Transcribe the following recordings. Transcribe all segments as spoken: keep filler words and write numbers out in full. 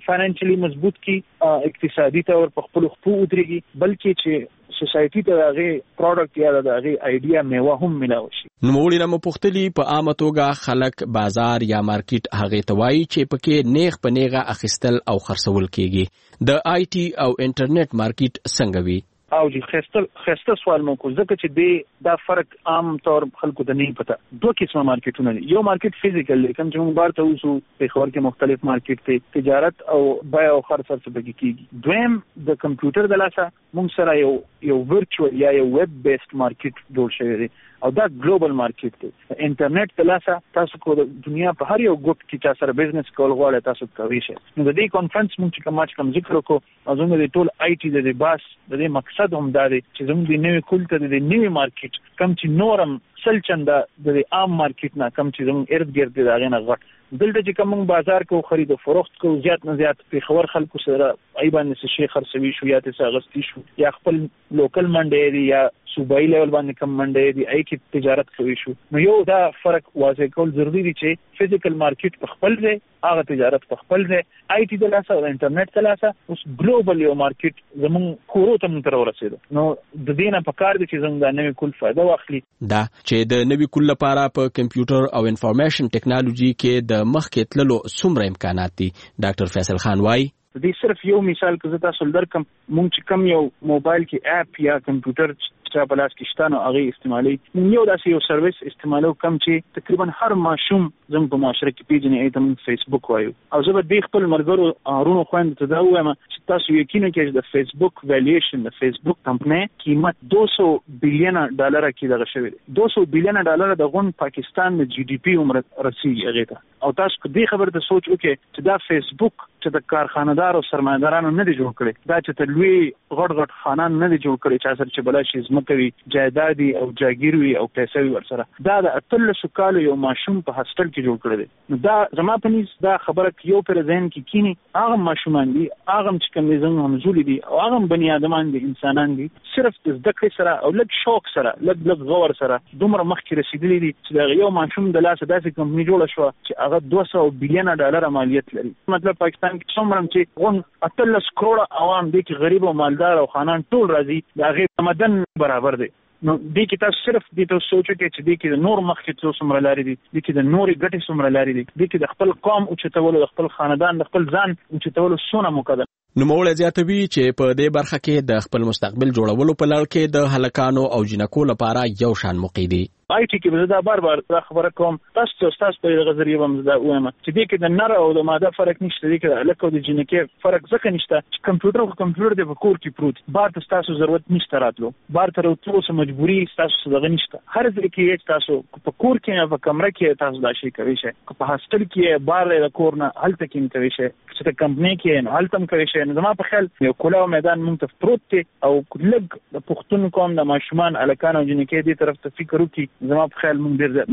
فاینانشلی مضبوط کی، اقتصادي تور په خپل خپل ودرېږي، بلکې چې سوسایټي ته هغه پروډکټ یا د هغه آیډیا میوه هم ملاوي شي. نو موږ نه پوښتلی په عامه توګه خلک بازار یا مارکیټ هغه توای چې پکې نیغ په نیغه اخیستل او خرڅول کیږي. د آی ټي او انټرنیټ مارکیټ څنګه وي؟ او جی خسته خسته سوال مو کو ځکه چې دی دا فرق عام طور خلکو ته نه پته. دوه قسمه مارکیټونه دي. یو مارکیټ فزیکل دی کوم چې موږ بار ته وسو په خبر کې مختلف مارکیټ دی، تجارت او بای او خرڅ سره بګی کیږي. دویم د کمپیوټر د لاسه موږ سره یو یو ورچوال یا یو ویب بیسډ مارکیټ جوړ شوی دی او دا ګلوبل مارکیټ دی. انټرنیټ د لاسه تاسو کو د دنیا په هر یو ګوټ کې چې سره بزنس کول غواړئ تاسو کوي شي. نو د دې کانفرنس موږ چې کوم کوم ذکر وکړو او زموږ د ټول آی ټي د باس د دې مقصد هم دا دی چې زموږ د نوې کلچر د نوې مارکیټ کم چې نورم سل چنده د عام مارکیټ نه کم چې زموږ ارد ګرد د هغه نه غټ دلته چې کوم بازار کو خرید او فروخت کو زیات نه زیات په خبر خلکو سره ایبان څه شي خرڅوي شو یا څه اغستی شو یا خپل لوکل منډي یا صوبایي لیول باندې کوم منډي دی ای کې تجارت کوي شو. نو یو دا فرق واضح کول ضروری دی چې فزیکل مارکیټ په خپل ځای هغه تجارت په خپل ځای آی ټي د لاسه او انټرنیټ د لاسه اوس ګلوبل یو مارکیټ زمون کورو ته مونږ تر ورسېدو. نو د دې نه پکار دي چې زموږ د نوې کول فائدہ واخلي. دا چې د نوې کول لپاره په کمپیوټر او انفارمیشن ټیکنالوژي کې د مخکې تللو څومره امکانات دي. ډاکټر فیصل خان وايي دې صرف یو مثال که زه تاسو درکم، مونږ چې کوم یو موبایل کې اپ یا کمپیوټر چې په لاس کې شته نو هغه استعمالي، یو داسې یو سرویس استعمالو کم چې تقریبا هر ماشوم زموږ په معاشره کې پیژني، ایته موږ فیسبوک وایو. او زه به دې خپل ملګرو هارونو خويند ته دا وایم چې تاسو یقینا کې د فیسبوک ویلیویشن د فیسبوک کمپنی قیمت دو سو بلین ډالر کې دغه شوی دی. دو سو بلین ډالر د غون پاکستان د جی ډي پی عمر رسیدي هغه ته. او تاسو دې خبر ته سوچ وکړئ چې دا فیسبوک چې د کارخانه‌دار او سرمایدارانو نه دی جوړ کړی، دا چې ته لوی غټ غټ خانان نه دی جوړ کړی چې اثر چې بلا شي زمکوي جایدادي او جاګیروي او پیسې ورسره، دا د اتلسو کالو یو ماشوم په هاستل کې جوړ کړی دی. نو دا زما په نس دا خبره یو پر ذهن کې کینی هغه ماشومان دي، هغه چې کوم زموږ همزولي دي او هغه بني ادمان دي، انسانان دي، صرف د زده کړې سره او لږ شوق سره لږ لږ غور سره دومره مخکې رسیدلي دي چې دا یو ماشوم د لاسه داسې کمپنی جوړه شو چې هغه دوه سوه بلین ډالر مالیت لري. مطلب پاکستان کې څومره چې غون اتلس کروڑه عوام دي چې غریب او مالدار او خانان ټول راځي، دا غیر مدن برابر دي. نو دې کې تاسو صرف دې ته سوچو کې چې دې کې د نور مخکې څو څومره لارې دي، دې کې د نورې ګټې څومره لارې دي، دې کې د خپل قوم اوچتولو، د خپل خاندان، د خپل ځان اوچتولو څونه موقع ده. نوموړی زیاتوي چې په دې برخه کې د خپل مستقبل جوړولو په لړ کې د هلکانو او جنکو لپاره یو شان موقع دي. آی ټي کې زه دا بار بار دا خبره کوم، تاسو ته تاسو په دغه ذریعہ هم دا وایم چې دې کې د نر او د ماده فرق نشته، دې کې د الک او د جنکې فرق ځکه نشته چې کمپیوټر او کمپیوټر د کور کې پروت، بار ته تاسو ضرورت نشته راتلو، بار ته راتلو سم مجبوری تاسو دغه نشته. هر ځای کې تاسو په کور کې یا په کمره کې تاسو دا شي کوي شي، په هاستل کې بار د کور نه هلته کې کوي شي، چې د کمپنی کې نه هلته کوي شي. نو زما په خیال یو کلاو میدان مونږ ته پروت دی او لږ د پښتون قوم د ماشومان الکان او جنکې دې طرف ته فکر وکړي. زما په خیال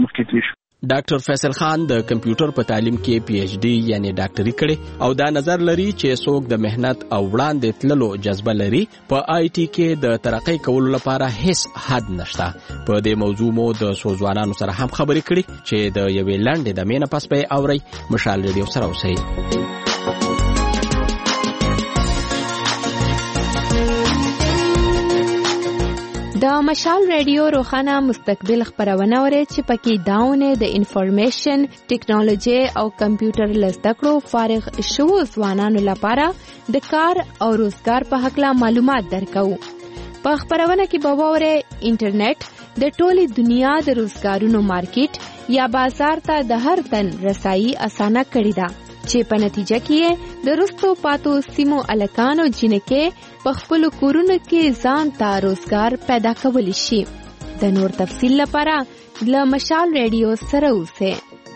ډاکټر فیصل خان د کمپیوټر په تعلیم کې پی ایچ ډي یعنی ډاکټري کړي او دا نظر لري چې څوک د مهنت او وړاندې تللو جذبه لري، په آی ټي کې د ترقۍ کولو لپاره هیڅ حد نشته. په دې موضوع مو د څو ځوانانو سره هم خبرې کړي چې د یوې لنډې دمې نه پس به اوري. مشال ریډیو سره اوسئ. د مشال ریډیو روخانه مستقبل خبرونه اوري چې پکې داونه د انفارمیشن ټیکنالوژي او کمپیوټر لزدکړو فارغ شو ځوانانو لپاره د کار او روزګار په حق لا معلومات درکو. په خبرونه کې به وره انټرنیټ د ټولي دنیا د روزګارونو مارکیټ یا بازار ته د هر تن رسایي اسانه کړی دا، چې په نتیجه کې د رستو پاتو سیمو الکانو جنکې په خپل کورونو کې ځان ته روزګار پیدا کولی شي. د نور تفصیل لپاره د مشال ریډیو سره اوسئ.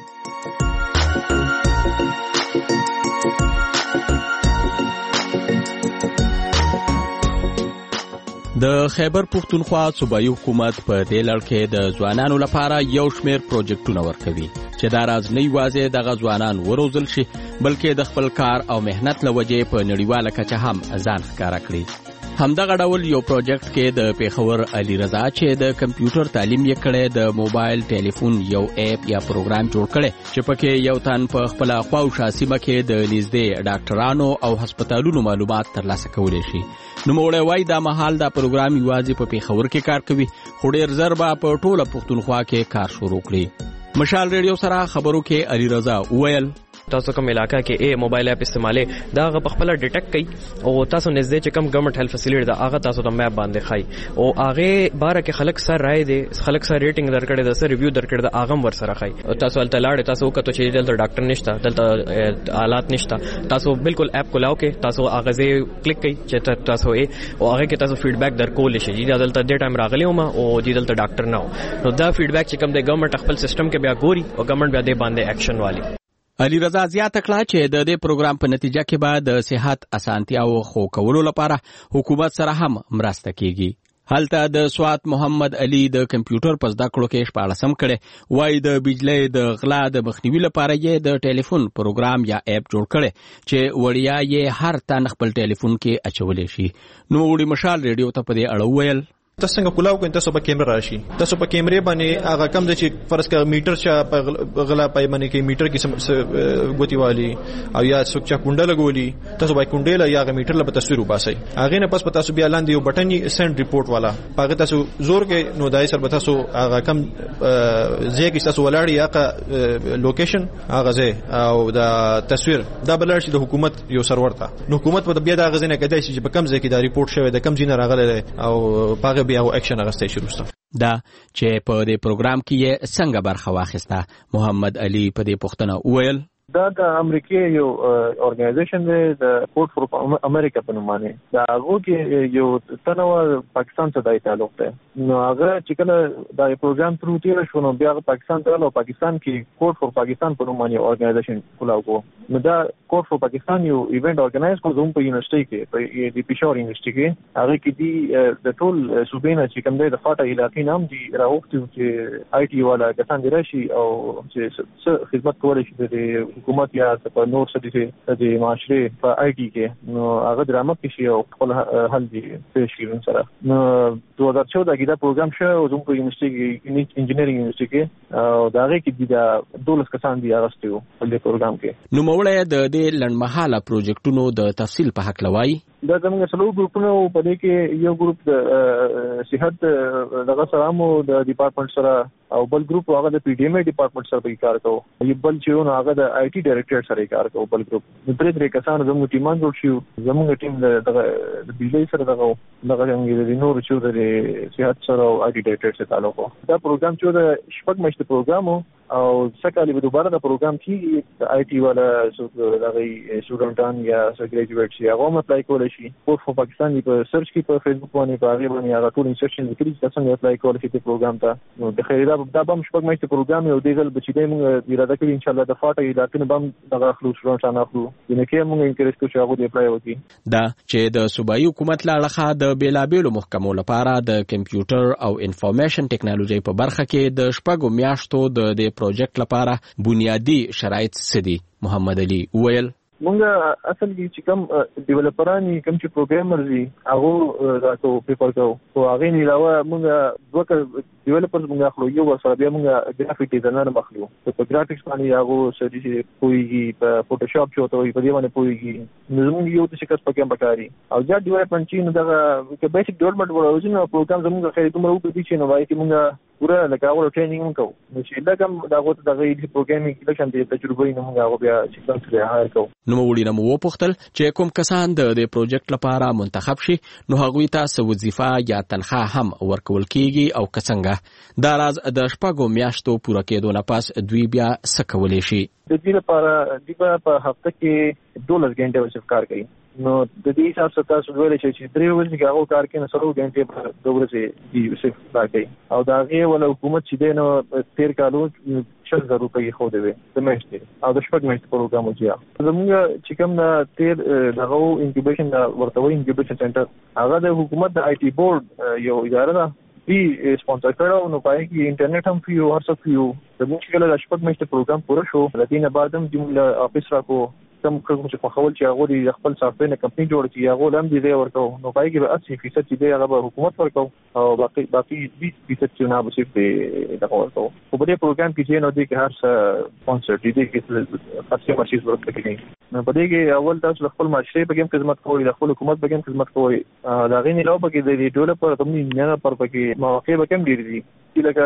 د خیبر پښتونخوا صوبایي حکومت په دې لړ کې د ځوانانو لپاره یو شمېر پروجیکټونه ورکوي چې دا راز نه یوازې دغه ځوانان وروزل شي بلکې د خپل کار او مهنت له وجې په نړیواله کچه هم ځان ښکاره کړي. همدغه ډول یو پروجیکټ کې د پیښور علي رضا چې د کمپیوټر تعلیم یې کړی د موبایل ټلیفون یو اپ یا پروګرام جوړ کړي چې پکې یو تن په خپل خواوشا سیمه کې د نږدې ډاکټرانو او هسپتالونو معلومات ترلاسه کولی شي. نوموړی وایي دا مهال دا پروګرام یوازې په پیښور کې کار کوي خو ډېر ژر به په ټوله پښتونخوا کې کار شروع کړي. مشال ریډیو سره خبرو کې علي رضا وویل تاسو کوم علاقہ کې ای موبایل اپ استعمالي دا غ په خپل ډیټیکټ کوي او تاسو نږدې چې کوم ګورنمنت هیلث فیسیلیټی دا هغه تاسو د میپ باندې خای او هغه بار کې خلک سره رائے دي خلک سره ریټینګ درکړي د سره ریویو درکړي دا هغه ور سره خای تاسو ولته لاړ تاسو کته چې دلته ډاکټر نشته دلته آلات نشته تاسو بالکل اپ کولاو کې تاسو هغه ځای کلیک کوي چې تاسو ای او هغه کې تاسو فیډبیک درکول شي چې دلته د ټایم راغلی او او دلته ډاکټر نه نو دا فیډبیک چې کوم د ګورنمنت خپل سیستم کې بیا ګوري او ګورنمنت بیا د باندې اکشن والی. علي رضا زیاته کړه چې د دې پروګرام په نتیجه کې به د صحت اسانتیاو خو کولو لپاره حکومت سره هم مرسته کیږي. هلته د سوات محمد علي د کمپیوټر په زده کړو کې شپاړسم کړي وایي د بجلی د غلا د مخنیوي لپاره یې د ټلیفون پروګرام یا اپ جوړ کړي چې وړیا یې هر تن خپل ټلیفون کې اچولی شي. نو وړي مشال ریډیو ته په دې اړه وویل تاسو څنګه کولاو کوئ تاسو په کیمرا راشي تاسو په کیمرې باندې هغه کم د چې فرض کړه میټر چې په غلا پای باندې کې میټر کې ګوتی والی او یا څوک چې کونډه لګولي تاسو باید کونډه لا یا میټر له تصویر وباسي هغه نه پس په تاسو بیا لاندې یو بټن سند ریپورت والا هغه تاسو زور کې نو دای سر به تاسو هغه کم ځای کې تاسو ولاړی هغه لوکیشن هغه ځای او دا تصویر دا بلل شي د حکومت یو سرور ته نو حکومت په بیا دا غزنه کېدای شي چې په کم ځای کې دا ریپورت شوی د کم ځای نه راغلی او پاغه بیا او اکشن اغسته شروع شو. دا چې په دې پروګرام کې څنګه برخه واخیسته محمد علي په دې پوښتنه وویل دا د امریکای یو اورګنایزیشن دی د کوډ فور امریکا په نوم باندې دا هغه کې یو تنوع پاکستان سره د تعلق دی نو هغه چې کله دا پروګرام ترو تیر شو نو بیا پاکستان ته او پاکستان کې کوډ فور پاکستان په نوم باندې اورګنایزیشن کولاو نو دا کوډ فور پاکستان یو ایونت اورګنایز کوم زوم په یونیورسيټي کې په د پېښور یونیورسيټي کې هغه کې دی د ټول صوبینه چې کوم دی د فاټا علاقې نام دی راوختي چې آی ټي والا کسان دی راشي او چې خدمت کولای شي د حکومت یا په نور څه دي د معاشره په آی ټي کې نو هغه درامه کې شي او خپل حل دي پېښ کیږي سره نو دوه هزار چودہ کې دا پروګرام شو زموږ په یونیورسيټي کې انجینرینګ یونیورسيټي کې او دا هغه کې د دولس کسان دي هغه ستو په دې پروګرام کې نو موږ د دې لړمحاله پروجیکټونو د تفصیل په حق لوي دا زموږ څلور ګروپونه په دې کې یو ګروپ د صحت دغه سره مو د ډپارټمنټ سره او بل ګروپ هغه د پی ډی ایم ډپارټمنټ سره په کار کوي یو بل چې نو هغه د آی ټي ډایریکټر سره کار کوي بل ګروپ د پرې درې کسان زموږ ټیمان جوړ شو زموږ ټیم د د بجلی سره دغه دغه څنګه د نور چې د صحت سره او آی ټي ډایریکټر سره تعلق دا پروګرام چې د شپږ میاشتې پروګرام او سکهالی به دوباره د پروګرام کې د آی ټي والا دغه سټوډنټان یا ګریجویټ شي هغه اپلای کولای شي کوډ فور پاکستان په سرچ کې په فیسبوک باندې په هغه باندې هغه ټول انسټرکشن لیکلي چې څنګه اپلای کولای شي په پروګرام ته نو د خیردا دا بم شپږ میاشتې پروګرام یو دیګل بچی موږ اراده کوي ان شاء الله د فاټا علاقې نه بم دغه خلوص شروع نه اخلو ینه کې موږ انکریج کوو چې هغه دی اپلای وکړي دا چې د صوبایي حکومت لاړه د بیلابېلو محکمو لپاره د کمپیوټر او انفارمیشن ټیکنالوژي په برخه کې د شپږو میاشتو د دې پروجیکټ لپاره بنیادی شرایط سدي. محمد علي وویل مونږ اصل کې چې کوم ډیولپرانی کوم چې پروګرامرز دي هغه راته پیپر کوو او هغه نه علاوه مونږ دوه ډیولپرز مونږ خلو یو سره بیا مونږ ګرافیک ډیزاینر مخلو په ګرافیکس باندې هغه سړي چې پويږي په فوټوشاپ چې وته په دې باندې پويږي نو موږ یو څه کس پکې پکاري او دا ډیولپمنٹ چې نو دا کې بیسیک ډیولپمنٹ ورته نو پروګرام زموږ خیر دومره وکړي چې نو وایي چې مونږ پورا لکه اول ټریننګ وکړو نو چې دا کوم دا غوته د غوډ پروګرامینګ لکه د تجربه نه موږ هغه بیا چې څنګه سره هایر کوو نو وړي نو وو پختل چې کوم کسان د دې پروجیکټ لپاره منتخب شي نو هغوی ته وظیفه یا تنخواه هم ورکول کیږي او کڅنګه دا راز د شپږو میاشتو پوره کېدو نه پس دوی بیا سکولې شي د دې لپاره د په هفته کې دولس غنټه وسف کار کوي نو د دې حساب سره تاسو ویل شئ چې درې ورځې کې هغه کار کوي نو سلو غنټه په دوه ورځې دی وسف کار کوي او دا غي ول حکومت چې دی نو تیر کالو شل زره روپۍ خو دی د میاشتې او د شپږ میاشتې پروګرام وځي زموږ چې کوم د تیر دغه انکیوبیشن ورته وایي انکیوبیشن سنټر هغه د حکومت د آی ټي بورډ یو اداره ده بي سپانسر کړو نو پای کې انټرنیټ هم فری او هر څه فری د موږ کله د شپږ میاشتې پروګرام پوره شو لکه نه بعدم جمله افیس را کو کم کوم چې خپل چې هغه د خپل سافټویر نه کمپنی جوړ کړي هغه هم دې ورکو نو پای کې به اسی فیصد چې هغه به حکومت ورکو او باقي باقي بیس فیصد چې نه به صرف دغه ورکو په دې پروګرام کې چې نو دې کې هر څه سپانسر دي کې خاصه ماشي ورکړي کېږي نو په دې کې اول تاسو خپل معاشري په کې خدمت کوئ د خپل حکومت په کې خدمت کوئ دا غي نه لو په کې د ډیولپر کمپنی نه پر په کې مواقع به کم ډیر دي لکه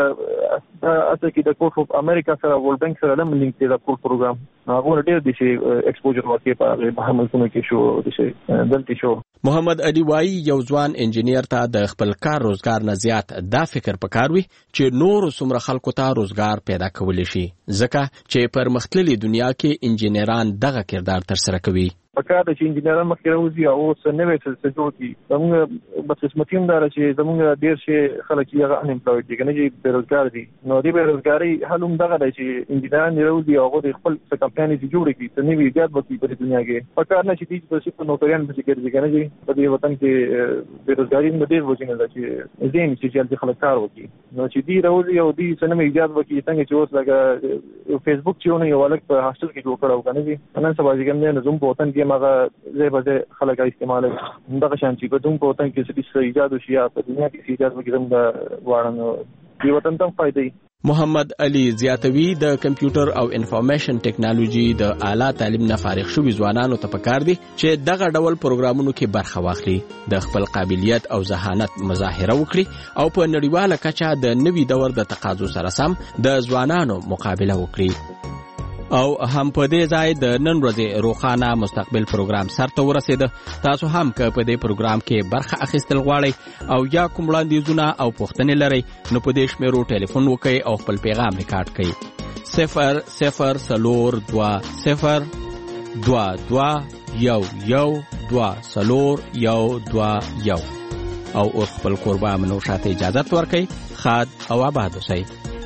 اته کې د کوټ اف امریکا سره ورلد بانک سره هم لینک دی د ټول پروګرام هغه ډیر دي چې ایکسپوجر ورکړي په بهر ملکونو کې شو د دلته شو محمد علي وای یو ځوان انجنیر ته د خپل کار روزګار نه زیات دا فکر پکاروي چې نور څومره خلکو ته روزګار پیدا کول شي ځکه چې پر مختلفي دنیا کې انجنیران دغه کردار تر سره کوي پکار چې انجنیران مخکې راوځي او سنوي څه جوړ کی زموږ بس قسمتي هم دار چې زموږ ډیر شي خلک یې هغه ان امپلويډ دي کنه چې بیروزګار دي نو دې بیروزګاری حل هم دغه دی چې انجنیران راوځي او د خپل څه کمپنۍ جوړ کړي څه نوي ایجاد وکړي په دنیا کې پکار نه چې دې په نوکریان به ذکر کنه چې په دې وطن کې بیروزګاری هم ډیر وځي نه چې زین چې چې خلک کار وکړي نو چې دې راوځي او دې څه نوي ایجاد وکړي څنګه چې اوس لکه فیسبوک چې ونه یو ولک په هاستل کې جوړ کړو کنه چې نن سبا ځګم نه زوم په وطن کې ماغه زه به خلک استعمال دغه شان چې په دوم په وطن کې څه ایجاد وشي یا په دنیا کې ایجاد وکړي زموږ واړه دی وطن ته فائدې محمد علي زیاتوي د کمپیوټر او انفارمیشن ټیکنالوژي د اعلی تعلیم نه فارغ شوي ځوانانو ته پکار دي چې دغه ډول پروګرامونو کې برخه واخلي د خپل قابلیت او ذهانت مظاهره وکړي او په نړیواله کچه د نوي دور د تقاضو سره سم د ځوانانو مقابله وکړي او هم په دې ځای د نن ورځې روخانه مستقبل پروګرام سرته ورسېده تاسو هم که په دې پروګرام کې برخه اخیستل غواړئ او یا کوم وړاندیزونه او پوښتنې لرئ نو په دې شمیرو ټلیفون وکړئ او خپل پیغام ریکارډ کړئ صفر صفر څلور دوه صفر دوه دوه یو یو دوه څلور یو دوه یو او اوس خپل قربا منو شاته اجازت ورکړئ خاد او آباد اوسئ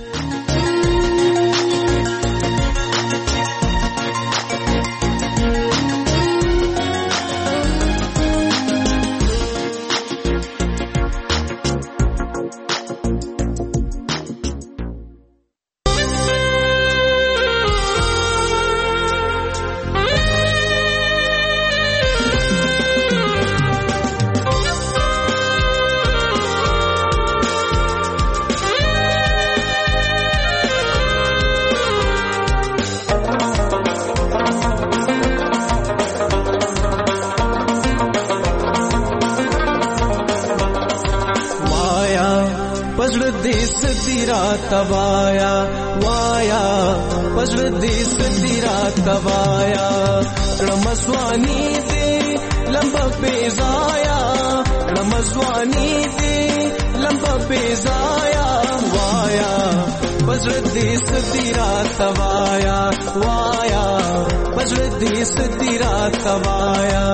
तवाया वाया पजड़ देश दिरा तवाया रमस्वानी दे लंबा पेजाया रमस्वानी दे लंबा पेजाया वाया पजड़ देश दिरा तवाया वाया पजड़ देश दिरा तवाया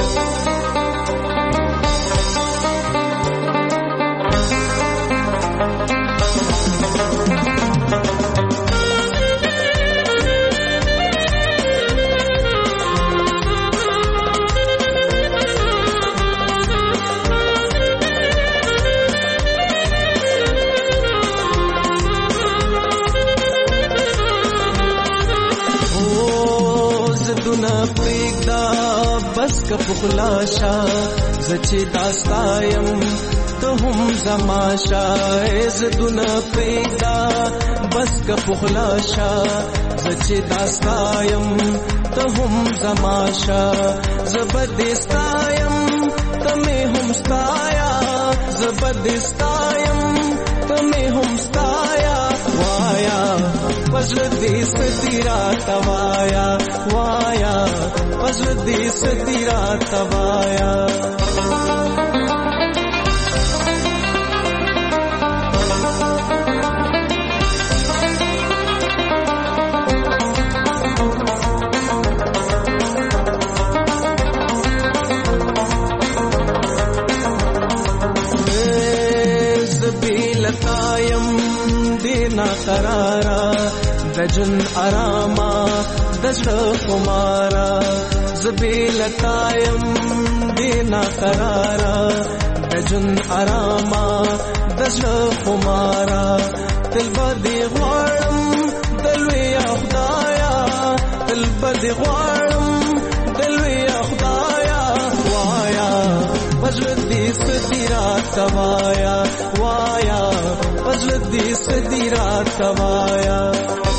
बस का पुखलाशा जचे दास्तायम तो हम जमाशा ज़दुना पैदा बस का पुखलाशा जचे दास्तायम तो हम जमाशा जबरदस्तायम तमें हम स्ताया जबरदस्तायम तमें हम स्ताया वाया पजड़ देश तेरा तवाया वाया पजड़ देश तेरा तवाया देना करारा दजन आरामा दजर कुमारा जबीलतायम देना करारा दजन आरामा दजर कुमारा दिल बदी ग़वारम दिलवे खुदाया दिल बदी ग़वारम وایا وایا پزړه دې سدي راته وایا